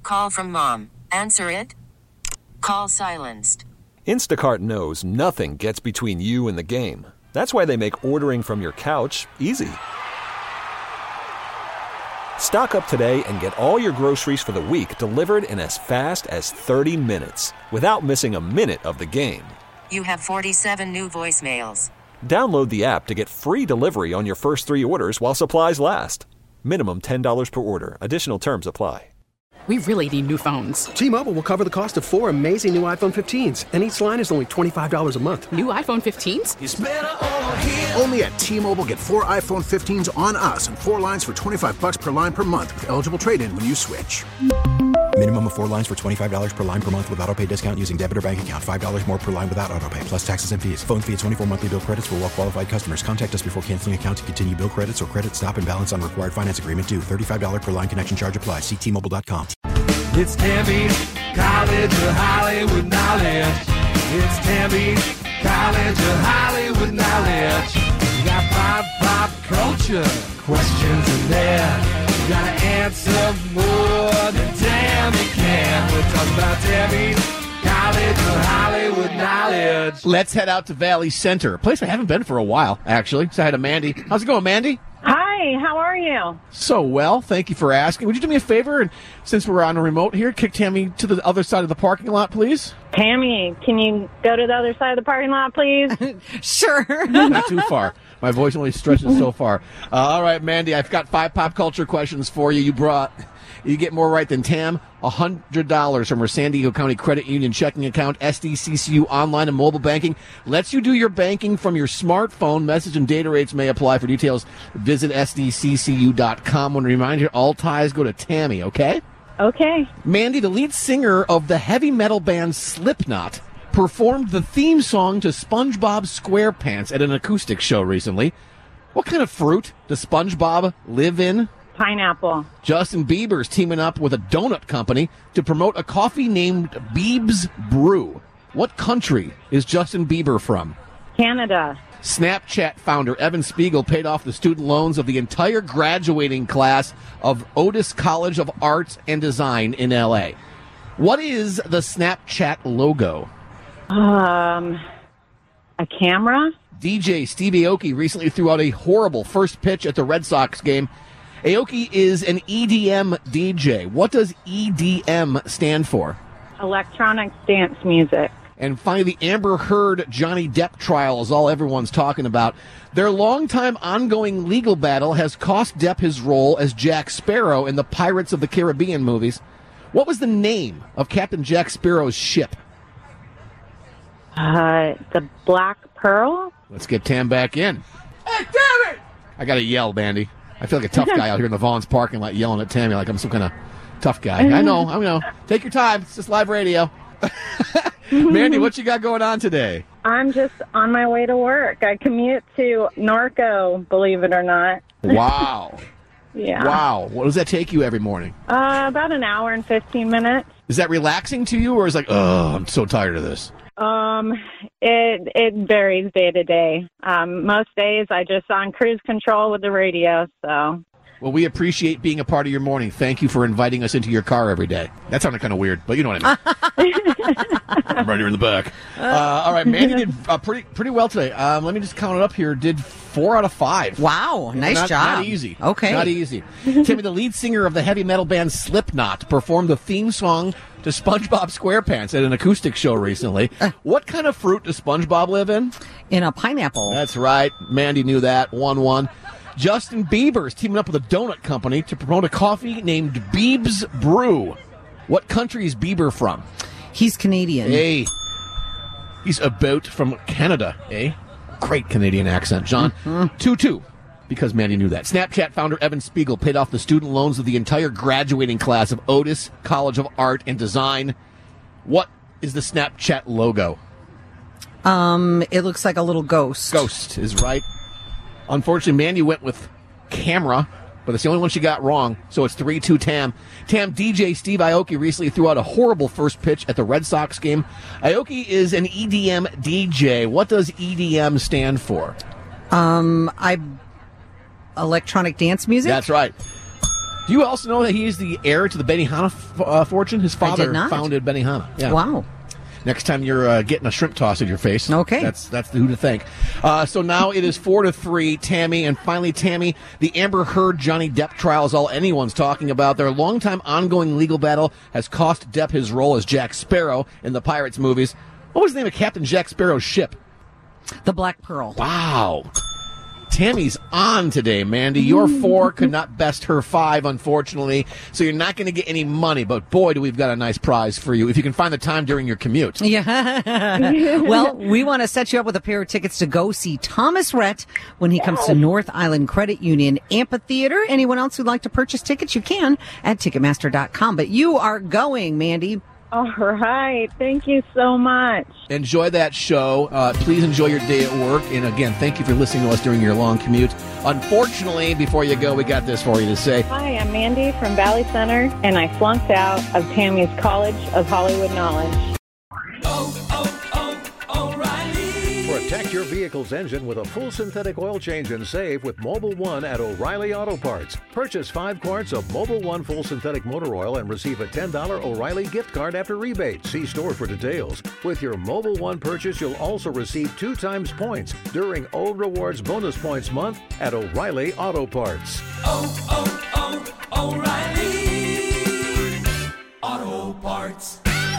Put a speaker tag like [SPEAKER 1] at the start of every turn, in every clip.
[SPEAKER 1] call from mom. Answer it. Call silenced.
[SPEAKER 2] Instacart knows nothing gets between you and the game. That's why they make ordering from your couch easy. Stock up today and get all your groceries for the week delivered in as fast as 30 minutes without missing a minute of the game.
[SPEAKER 1] You have 47 new voicemails.
[SPEAKER 2] Download the app to get free delivery on your first 3 orders while supplies last. Minimum $10 per order. Additional terms apply.
[SPEAKER 3] We really need new phones.
[SPEAKER 4] T-Mobile will cover the cost of 4 amazing new iPhone 15s, and each line is only $25 a month.
[SPEAKER 3] New iPhone 15s?
[SPEAKER 5] It's better over here. Only at T-Mobile, get 4 iPhone 15s on us and 4 lines for $25 per line per month with eligible trade-in when you switch.
[SPEAKER 6] Minimum of 4 lines for $25 per line per month with autopay discount using debit or bank account. $5 more per line without autopay, plus taxes and fees. Phone fee at 24 monthly bill credits for well-qualified customers. Contact us before canceling account to continue bill credits or credit stop and balance on required finance agreement due. $35 per line connection charge applies. See T-Mobile.com.
[SPEAKER 7] It's Tammy's College of Hollywood Knowledge. It's Tammy's College of Hollywood Knowledge. You got pop culture questions in there. You gotta answer more than Tammy can. We're talking about Tammy's College of Hollywood Knowledge.
[SPEAKER 8] Let's head out to Valley Center, a place I haven't been for a while, actually. So I had a Mandy. How's it going, Mandy?
[SPEAKER 9] Hi, how are you?
[SPEAKER 8] So well, thank you for asking. Would you do me a favor, and since we're on a remote here, kick Tammy to the other side of the parking lot, please?
[SPEAKER 9] Tammy, can you go to the other side of the parking lot, please?
[SPEAKER 10] Sure.
[SPEAKER 8] Not too far. My voice only stretches so far. All right, Mandy, I've got 5 pop culture questions for you. You get more right than Tam. $100 from her San Diego County Credit Union checking account. SDCCU online and mobile banking lets you do your banking from your smartphone. Message and data rates may apply. For details, visit sdccu.com. When reminder, all ties go to Tammy, okay?
[SPEAKER 9] Okay.
[SPEAKER 8] Mandy, the lead singer of the heavy metal band Slipknot, performed the theme song to SpongeBob SquarePants at an acoustic show recently. What kind of fruit does SpongeBob live in?
[SPEAKER 9] Pineapple.
[SPEAKER 8] Justin Bieber's teaming up with a donut company to promote a coffee named Biebs Brew. What country is Justin Bieber from?
[SPEAKER 9] Canada.
[SPEAKER 8] Snapchat founder Evan Spiegel paid off the student loans of the entire graduating class of Otis College of Arts and Design in L.A. What is the Snapchat logo?
[SPEAKER 9] A camera?
[SPEAKER 8] DJ Steve Aoki recently threw out a horrible first pitch at the Red Sox game. Aoki is an EDM DJ. What does EDM stand for?
[SPEAKER 9] Electronic dance music.
[SPEAKER 8] And finally, the Amber Heard Johnny Depp trial is all everyone's talking about. Their longtime ongoing legal battle has cost Depp his role as Jack Sparrow in the Pirates of the Caribbean movies. What was the name of Captain Jack Sparrow's ship?
[SPEAKER 9] The Black Pearl?
[SPEAKER 8] Let's get Tam back in. Hey, damn it! I gotta yell, Bandy. I feel like a tough guy out here in the Vaughn's parking lot yelling at Tammy like I'm some kind of tough guy. I know. Take your time. It's just live radio. Mandy, what you got going on today?
[SPEAKER 9] I'm just on my way to work. I commute to Norco, believe it or not.
[SPEAKER 8] Wow.
[SPEAKER 9] Yeah.
[SPEAKER 8] Wow. What does that take you every morning?
[SPEAKER 9] About an hour and 15 minutes.
[SPEAKER 8] Is that relaxing to you, or is it like, oh, I'm so tired of this?
[SPEAKER 9] It varies day to day. Most days I just on cruise control with the radio, so.
[SPEAKER 8] Well, we appreciate being a part of your morning. Thank you for inviting us into your car every day. That sounded kind of weird, but you know what I mean. I'm right here in the back. All right, Mandy did pretty well today. Let me just count it up here. Did 4 out of 5.
[SPEAKER 10] Wow, nice job.
[SPEAKER 8] Not easy.
[SPEAKER 10] Okay.
[SPEAKER 8] Not easy. Timmy, the lead singer of the heavy metal band Slipknot, performed the theme song to SpongeBob SquarePants at an acoustic show recently. What kind of fruit does SpongeBob live in?
[SPEAKER 10] In a pineapple.
[SPEAKER 8] That's right. Mandy knew that. 1-1. Justin Bieber is teaming up with a donut company to promote a coffee named Biebs Brew. What country is Bieber from?
[SPEAKER 10] He's Canadian.
[SPEAKER 8] Hey. He's about from Canada, eh? Great Canadian accent, John. 2-2. Because Mandy knew that. Snapchat founder Evan Spiegel paid off the student loans of the entire graduating class of Otis College of Art and Design. What is the Snapchat logo?
[SPEAKER 10] It looks like a little ghost.
[SPEAKER 8] Ghost is right. Unfortunately, Mandy went with camera, but it's the only one she got wrong, so it's 3-2 Tam. Tam, DJ Steve Aoki recently threw out a horrible first pitch at the Red Sox game. Aoki is an EDM DJ. What does EDM stand for? Electronic
[SPEAKER 10] dance music?
[SPEAKER 8] That's right. Do you also know that he is the heir to the Benihana fortune? His father
[SPEAKER 10] did not.
[SPEAKER 8] founded Benihana. Yeah.
[SPEAKER 10] Wow.
[SPEAKER 8] Next time you're getting a shrimp toss in your face.
[SPEAKER 10] Okay.
[SPEAKER 8] That's who to thank. So now it is 4-3, Tammy. And finally, Tammy, the Amber Heard Johnny Depp trial is all anyone's talking about. Their longtime ongoing legal battle has cost Depp his role as Jack Sparrow in the Pirates movies. What was the name of Captain Jack Sparrow's ship?
[SPEAKER 10] The Black Pearl.
[SPEAKER 8] Wow. Tammy's on today, Mandy. Your 4 could not best her 5, unfortunately. So you're not going to get any money. But boy, do we've got a nice prize for you if you can find the time during your commute.
[SPEAKER 10] Yeah. Well, we want to set you up with a pair of tickets to go see Thomas Rhett when he comes to North Island Credit Union Amphitheater. Anyone else who'd like to purchase tickets, you can at Ticketmaster.com. But you are going, Mandy.
[SPEAKER 9] All right. Thank you so much.
[SPEAKER 8] Enjoy that show. Please enjoy your day at work. And again, thank you for listening to us during your long commute. Unfortunately, before you go, we got this for you to say.
[SPEAKER 9] Hi, I'm Mandy from Valley Center, and I flunked out of Tammy's College of Hollywood Knowledge.
[SPEAKER 11] Protect your vehicle's engine with a full synthetic oil change and save with Mobil 1 at O'Reilly Auto Parts. Purchase 5 quarts of Mobil 1 full synthetic motor oil and receive a $10 O'Reilly gift card after rebate. See store for details. With your Mobil 1 purchase, you'll also receive 2 times points during O Rewards Bonus Points Month at O'Reilly Auto Parts.
[SPEAKER 7] O'Reilly Auto Parts.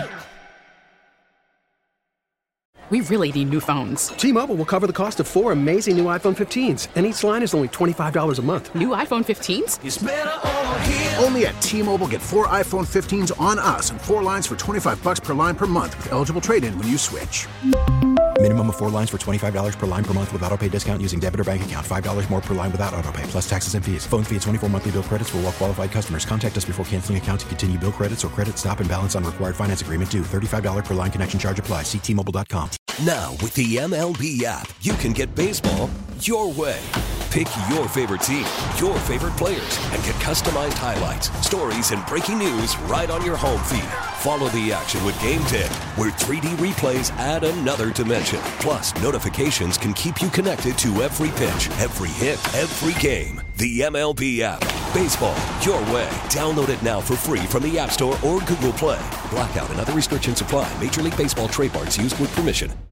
[SPEAKER 3] We really need new phones.
[SPEAKER 4] T-Mobile will cover the cost of 4 amazing new iPhone 15s, and each line is only $25 a month.
[SPEAKER 3] New iPhone 15s?
[SPEAKER 7] It's better over here.
[SPEAKER 5] Only at T-Mobile, get 4 iPhone 15s on us and 4 lines for $25 per line per month with eligible trade-in when you switch.
[SPEAKER 6] Minimum of 4 lines for $25 per line per month with autopay discount using debit or bank account. $5 more per line without autopay, plus taxes and fees. Phone fee at 24 monthly bill credits for well-qualified customers. Contact us before canceling account to continue bill credits or credit stop and balance on required finance agreement due. $35 per line connection charge applies. See T-Mobile.com.
[SPEAKER 12] Now, with the MLB app, you can get baseball your way. Pick your favorite team, your favorite players, and get customized highlights, stories, and breaking news right on your home feed. Follow the action with Game Day, where 3D replays add another dimension. Plus, notifications can keep you connected to every pitch, every hit, every game. The MLB app. Baseball your way. Download it now for free from the App Store or Google Play. Blackout and other restrictions apply. Major League Baseball trademarks used with permission.